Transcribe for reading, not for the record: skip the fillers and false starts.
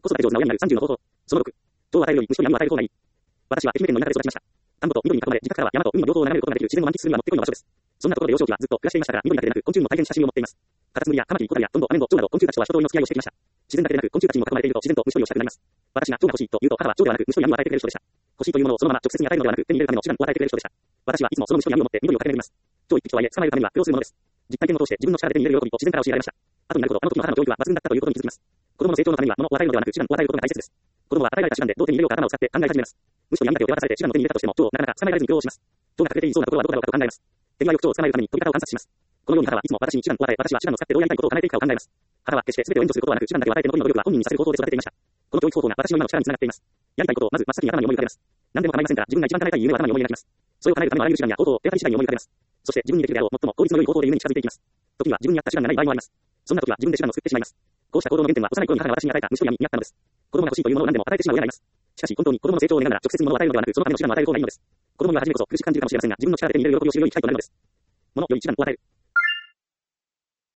子育て上手な親になる30の方法。その6。糖を与えるより虫と闇を与える方がいい。私は愛媛県の田舎で育ちました。田んぼと緑に囲まれ、自宅からは山と海の両方を眺めることができる自然を満喫するにはもってこいの場所です。そんなところで幼少期はずっと暮らしていましたから、緑だけでなく昆虫も大変親しみを持っています。カタツムリやカマキリ、コタリやトンボ、アメンボ、蝶など昆虫たちとは一通りの付き合いをしてきました。自然だけでなく昆虫たちにも囲まれていると自然と虫取りをしたくなります。私が蝶が欲しいと言うと母は蝶ではなく虫と闇を与えてくれる人でした。欲しいというものをそのまま直接に与えるのではなく手に入れるための手段を与えてくれる人でした。私はいつもその虫と闇を持って緑を駆け巡ります。蝶一匹とはいえ捕まえるためには苦労するものです。実体験を通して自分の力で手に入れる喜びを自然から教えられました。後になるほどあの時の母の教育は抜群だったということに気づきます。子供の成長のためには物を与えるのではなく手段を与えることが大切です。子供は与えられた手段でどう手に入れようか頭を使って考え始めます。虫と闇だけを手渡されて手段を手に入れたとしても蝶をなかなか捕まえられずに苦労します。蝶が隠れていそうなところはどこだろうかと考えます。手際よく蝶を捕まえるために飛び方を観察します。このように母はいつも私に手段を与え、私は手段を使ってどうやりたいことを叶えていくかを考えます。母は決して全てを援助することはなく手段だけを与えて残りの努力は本人にさせる方法で育てていました。この教育方法が私の今の力につながっています。やりたいことをまず真っ先に頭に思い浮かべます。何でも構いませんから自分が一番叶えたい夢を頭に思い描きます。それを叶えるためのあらゆる手段や方法を手当たり次第に思い浮かべます。そして自分にできるであろう最も効率の良い方法で夢に近づいていきます。時には自分に合った手段がない場合もあります。そんな時は自分で手段を作ってしまいます。こうした行動の原点は幼い頃に母が私に与えた虫と闇にあったのです。子供が欲しいというものを何でも与えてしまう親がいます。しかし本当に子供の成長を願うなら直接物を与えるのではなくそのための手段を与える方がいいのです。子供には初めこそ苦しく感じるかもしれませんが自分の力で手に入れる喜びを知るように生きたいとなるのです。物より手段を与える。